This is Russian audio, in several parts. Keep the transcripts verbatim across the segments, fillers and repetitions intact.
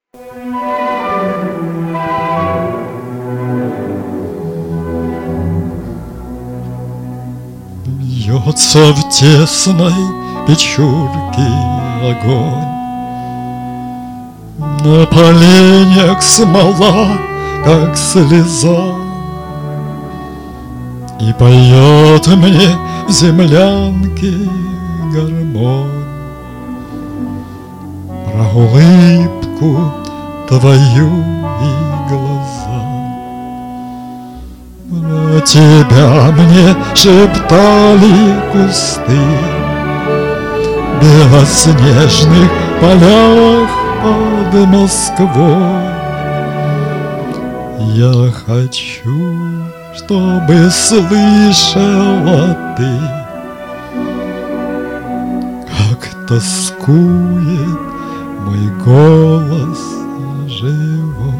Бьется в тесной печурке огонь, на поленьях смола, как слеза, и поет мне в землянке гармонь про улыбку твою и глаза. Про тебя мне шептали кусты в белоснежных полях под Москвой. Я хочу, чтобы слышала ты, как тоскует мой голос живой.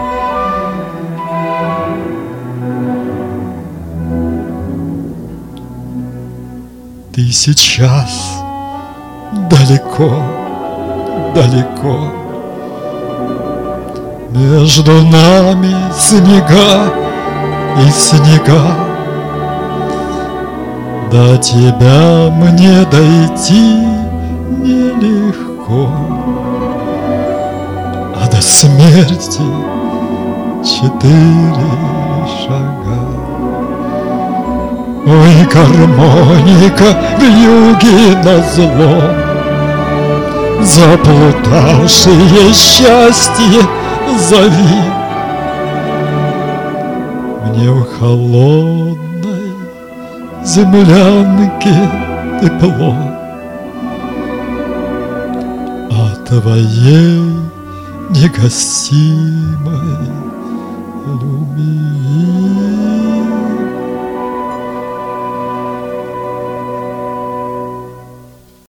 Ты сейчас далеко, далеко, между нами снега и снега. До тебя мне дойти нелегко, а до смерти четыре шага. Ой, гармоника вьюги назло, заплутавшее счастье зови. Мне в холодной землянке тепло, а твоей негасимой любви.